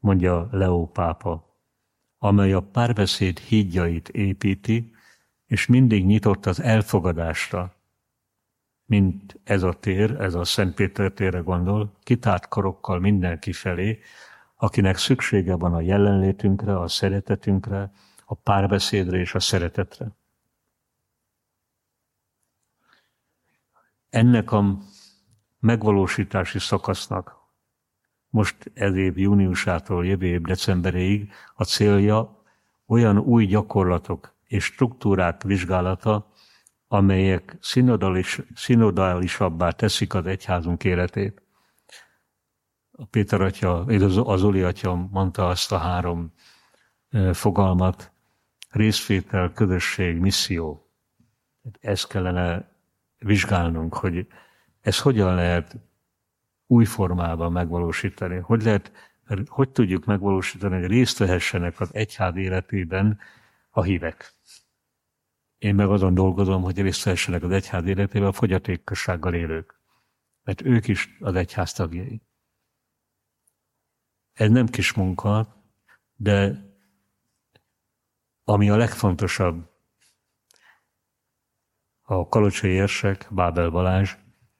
mondja Leó pápa, amely a párbeszéd hídjait építi, és mindig nyitott az elfogadásra, mint ez a tér, ez a Szent Péter térre gondol, kitárt karokkal mindenki felé, akinek szüksége van a jelenlétünkre, a szeretetünkre, a párbeszédre és a szeretetre. Ennek a megvalósítási szakasznak most ez év júniusától jövő év decemberéig a célja olyan új gyakorlatok és struktúrák vizsgálata, amelyek szinodálisabbá teszik az egyházunk életét. A Péter atya, az Zoli atya mondta azt a 3 fogalmat, részvétel, közösség, misszió. Ezt kellene vizsgálnunk, hogy ezt hogyan lehet új formában megvalósítani. Hogy tudjuk megvalósítani, hogy részt vehessenek az egyház életében a hívek. Én meg azon dolgozom, hogy részt vehessenek az egyház életében a fogyatékossággal élők. Mert ők is az egyház tagjai. Ez nem kis munka, de ami a legfontosabb, a kalocsai érsek, Bábel Balázs,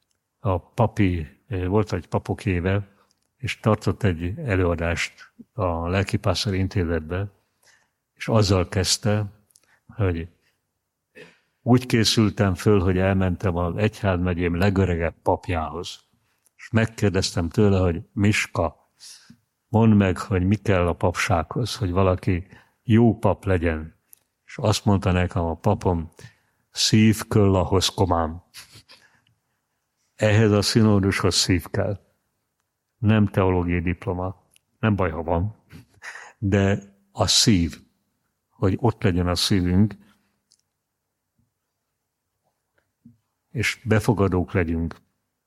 volt egy papok éve, és tartott egy előadást a Lelkipásztori Intézetbe, és azzal kezdte, hogy úgy készültem föl, hogy elmentem az egyházmegyém legöregebb papjához. És megkérdeztem tőle, hogy Miska, mondd meg, hogy mi kell a papsághoz, hogy valaki jó pap legyen. És azt mondta nekem a papom, szív kell ahhoz komám. Ehhez a színódushoz szív kell. Nem teológiai diploma, nem baj, ha van, de a szív, hogy ott legyen a szívünk, és befogadók legyünk.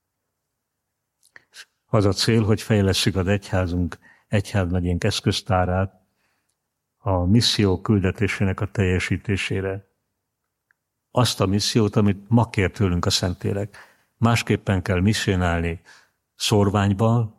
Az a cél, hogy fejlesszük az egyházmegyénk eszköztárát a misszió küldetésének a teljesítésére. Azt a missziót, amit ma kér tőlünk a Szentlélek. Másképpen kell misszionálni Szorványba,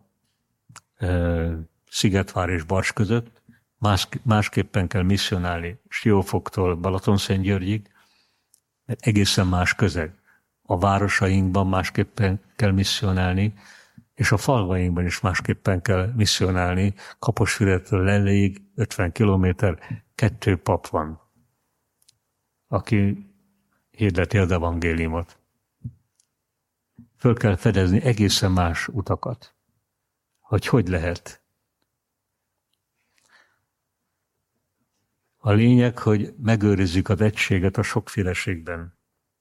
Szigetvár és Bars között, másképpen kell misszionálni Siófoktól Balatonszentgyörgyig, mert egészen más közeg. A városainkban másképpen kell misszionálni, és a falvainkban is másképpen kell misszionálni. Kaposfüredtől Lelléig 50 kilométer, 2 pap van, aki hirdeti az evangéliumot. Föl kell fedezni egészen más utakat, hogy lehet. A lényeg, hogy megőrizzük az egységet a sokféleségben.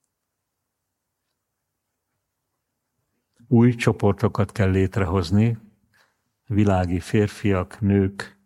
Új csoportokat kell létrehozni, világi férfiak, nők,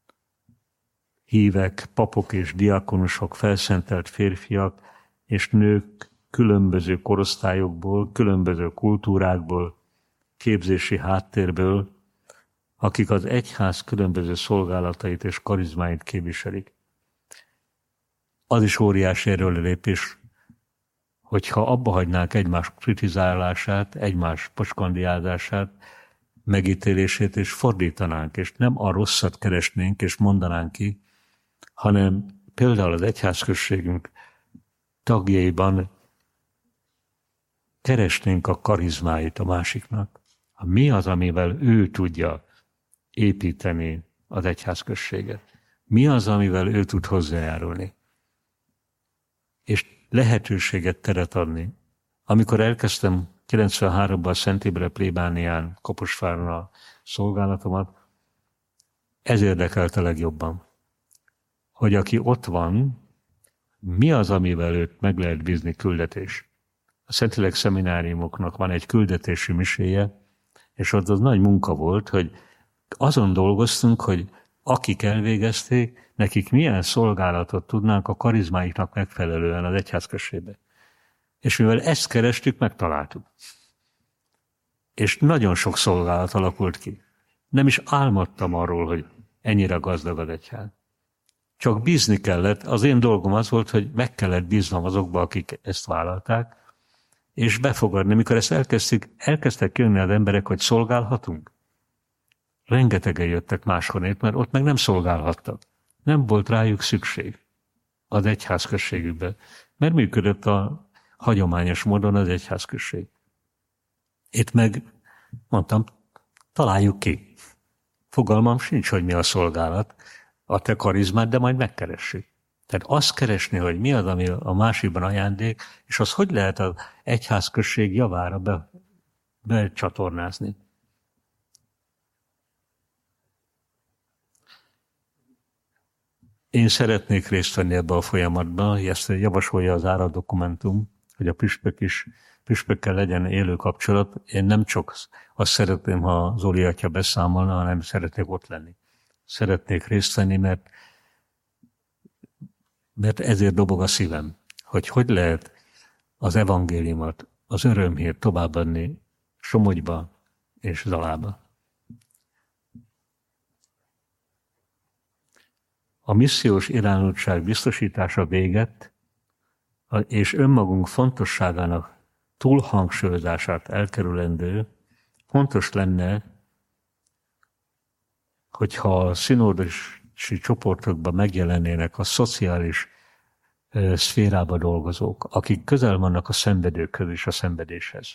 hívek, papok és diakonusok, felszentelt férfiak és nők különböző korosztályokból, különböző kultúrákból, képzési háttérből, akik az egyház különböző szolgálatait és karizmáit képviselik. Az is óriási erőlépés, hogyha abba hagynák egymás kritizálását, egymás pocskandiázását, megítélését, és fordítanánk, és nem a rosszat keresnénk, és mondanánk ki, hanem például az egyházközségünk tagjaiban keresnénk a karizmáit a másiknak. Mi az, amivel ő tudja építeni az egyházközséget? Mi az, amivel ő tud hozzájárulni? És lehetőséget, teret adni. Amikor elkezdtem 93-ban a Szent Imre plébánián, Kaposváron a szolgálatomat, ez érdekelte legjobban. Hogy aki ott van, mi az, amivel őt meg lehet bízni küldetés. A Szentlélek szemináriumoknak van egy küldetési miséje, és ott az nagy munka volt, hogy azon dolgoztunk, hogy akik elvégezték, nekik milyen szolgálatot tudnánk a karizmáiknak megfelelően az egyházközségbe. És mivel ezt kerestük, megtaláltuk. És nagyon sok szolgálat alakult ki. Nem is álmodtam arról, hogy ennyire gazdag az egyház. Csak bízni kellett. Az én dolgom az volt, hogy meg kellett bíznom azokba, akik ezt vállalták, és befogadni. Mikor ezt elkezdtek jönni az emberek, hogy szolgálhatunk, rengetegen jöttek máshonnét, mert ott meg nem szolgálhattak. Nem volt rájuk szükség az egyházközségükben, mert működött a hagyományos módon az egyházközség. Itt meg mondtam, találjuk ki. Fogalmam sincs, hogy mi a szolgálat, a te karizmád, de majd megkeressük. Tehát azt keresni, hogy mi az, ami a másikban ajándék, és az hogy lehet az egyházközség javára becsatornázni. Én szeretnék részt venni ebbe a folyamatban, ezt javasolja az Ára dokumentum, hogy a püspökkel legyen élő kapcsolat. Én nem csak azt szeretném, ha Zoli atya beszámolna, hanem szeretnék ott lenni. Szeretnék részt venni, mert ezért dobog a szívem, hogy lehet az evangéliumot, az örömhírt továbbadni Somogyba és Zalába. A missziós irányultság biztosítása véget, és önmagunk fontosságának túlhangsúlyozását elkerülendő, fontos lenne, hogyha a szinódusi csoportokban megjelennének a szociális szférába dolgozók, akik közel vannak a szenvedőkhöz és a szenvedéshez.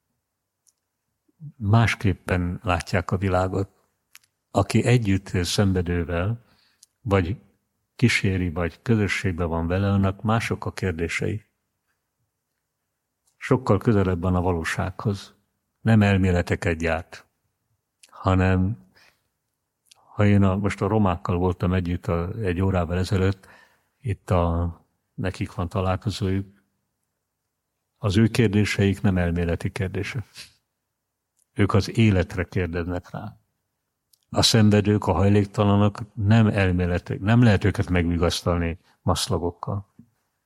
Másképpen látják a világot. Aki együtt él szenvedővel, vagy kíséri, vagy közösségben van vele, annak mások a kérdései. Sokkal közelebb van a valósághoz. Nem elméleteket gyárt, hanem ha én most a romákkal voltam együtt egy órával ezelőtt, itt nekik van találkozójuk, az ő kérdéseik nem elméleti kérdések. Ők az életre kérdeznek rá. A szenvedők, a hajléktalanok nem elméletek, nem lehet őket megvigasztalni maszlagokkal.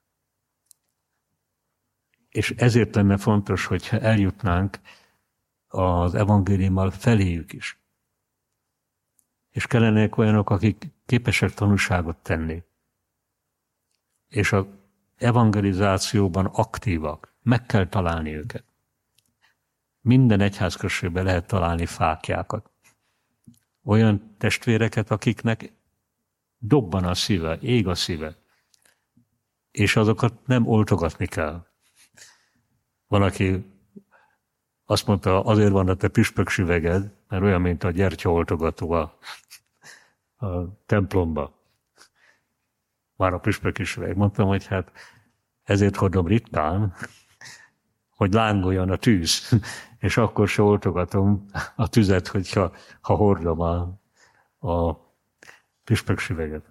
És ezért lenne fontos, hogyha eljutnánk az evangéliummal feléjük is. És kellenek olyanok, akik képesek tanúságot tenni. És az evangelizációban aktívak. Meg kell találni őket. Minden egyházközségben lehet találni fáklyákat. Olyan testvéreket, akiknek dobban a szíve, ég a szíve. És azokat nem oltogatni kell. Valaki azt mondta, azért van a te püspöksüveged, mert olyan, mint a gyertyaoltogató a templomba. Már a püspöki süveg. Mondtam, hogy hát ezért hordom ritkán, hogy lángoljon a tűz, és akkor se oltogatom a tüzet, hogyha hordom a püspöksüveget.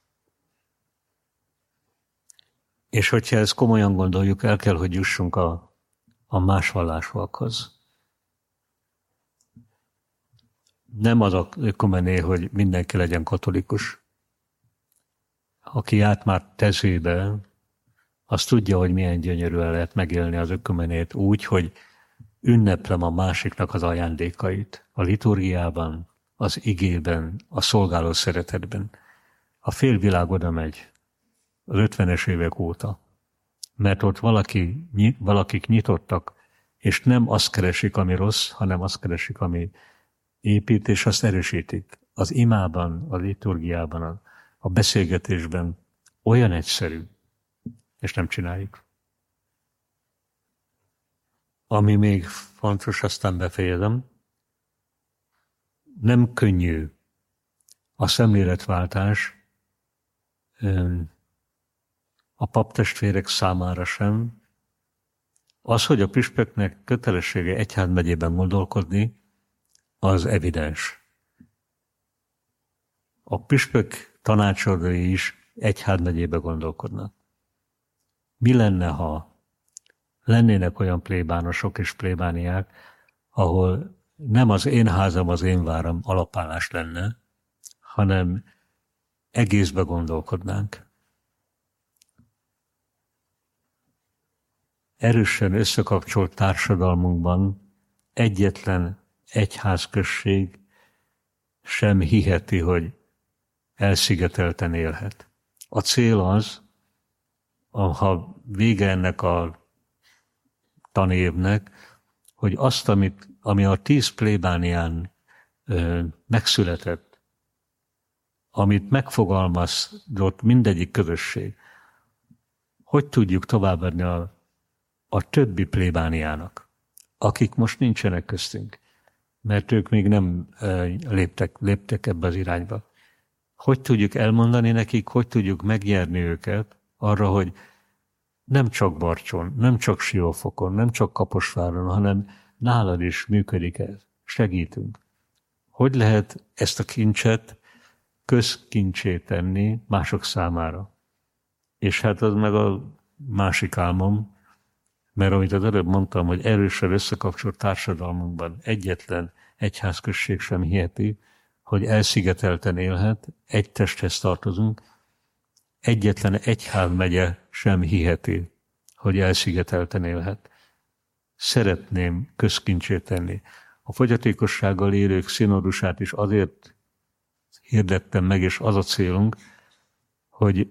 És hogyha ezt komolyan gondoljuk, el kell, hogy jussunk a más vallásúakhoz. Nem az a ökumené, hogy mindenki legyen katolikus. Aki járt már Tezőbe, az tudja, hogy milyen gyönyörűen lehet megélni az ökumenét úgy, hogy ünneplem a másiknak az ajándékait. A liturgiában, az igében, a szolgáló szeretetben. A félvilág oda megy az 50-es évek óta. Mert ott valakik nyitottak, és nem azt keresik, ami rossz, hanem azt keresik, ami épít, és azt erősítik. Az imában, a liturgiában, a beszélgetésben olyan egyszerű, és nem csináljuk. Ami még fontos, aztán befejezem, nem könnyű a szemléletváltás a paptestvérek számára sem. Az, hogy a püspöknek kötelessége egyházmegyében gondolkodni, az evidens. A püspök tanácsadói is egyházmegyébe gondolkodnak. Mi lenne, ha lennének olyan plébánosok és plébániák, ahol nem az én házam, az én váram alapállás lenne, hanem egészbe gondolkodnánk. Erősen összekapcsolt társadalmunkban egyetlen egyházközség sem hiheti, hogy elszigetelten élhet. A cél az, ha vége ennek a tanévnek, hogy azt, ami a 10 plébánián megszületett, amit megfogalmazott mindegyik közösség, hogy tudjuk továbbadni a többi plébániának, akik most nincsenek köztünk, mert ők még nem léptek ebbe az irányba. Hogy tudjuk elmondani nekik, hogy tudjuk megnyerni őket arra, hogy nem csak Barcson, nem csak Siófokon, nem csak Kaposváron, hanem nálad is működik ez. Segítünk. Hogy lehet ezt a kincset közkincsé tenni mások számára? És hát az meg a másik álmom, mert amit az előbb mondtam, hogy erősen összekapcsolt társadalmunkban egyetlen egyházközség sem hiheti, hogy elszigetelten élhet, egy testhez tartozunk, egyetlen egyházmegye sem hiheti, hogy elszigetelten élhet. Szeretném közkincsé tenni. A fogyatékossággal élők színodusát is azért hirdettem meg, és az a célunk, hogy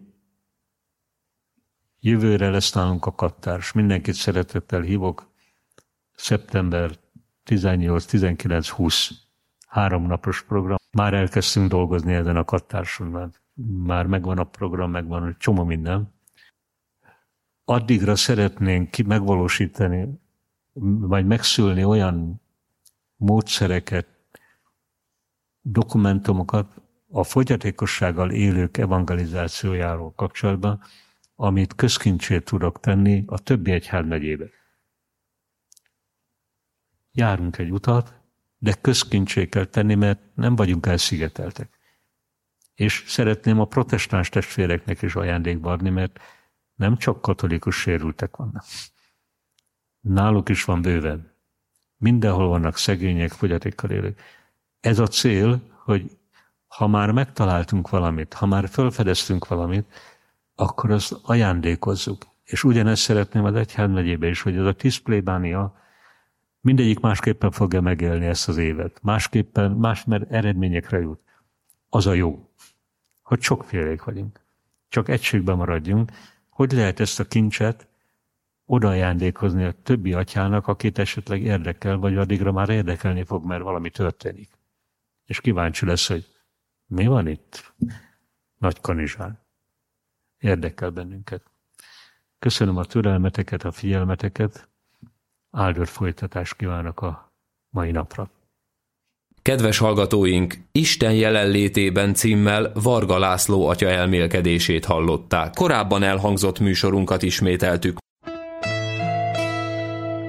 jövőre lesz nálunk a kattárs. Mindenkit szeretettel hívok. Szeptember 18-19-20 3 napos program. Már elkezdtünk dolgozni ezen a kattárson. Már megvan a program, megvan egy csomó minden. Addigra szeretnénk megvalósítani, vagy megszülni olyan módszereket, dokumentumokat a fogyatékossággal élők evangelizációjáról kapcsolatban, amit közkincsét tudok tenni a többi egyházmegyébe. Járunk egy utat, de közkincsé kell tenni, mert nem vagyunk elszigeteltek. És szeretném a protestáns testvéreknek is ajándékba adni, mert nem csak katolikus sérültek vannak. Náluk is van bőven. Mindenhol vannak szegények, fogyatékkal élők. Ez a cél, hogy ha már megtaláltunk valamit, ha már felfedeztünk valamit, akkor azt ajándékozzuk. És ugyanezt szeretném az egyházmegyébe is, hogy ez a 10 plébánia mindegyik másképpen fogja megélni ezt az évet. Másképpen, mert eredményekre jut. Az a jó, hogy sokfélék vagyunk. Csak egységben maradjunk. Hogy lehet ezt a kincset oda ajándékozni a többi atyának, akit esetleg érdekel, vagy addigra már érdekelni fog, mert valami történik. És kíváncsi lesz, hogy mi van itt Nagykanizsán. Érdekel bennünket. Köszönöm a türelmeteket, a figyelmeteket. Áldott folytatást kívánok a mai napra. Kedves hallgatóink, Isten jelenlétében címmel Varga László atya elmélkedését hallották. Korábban elhangzott műsorunkat ismételtük.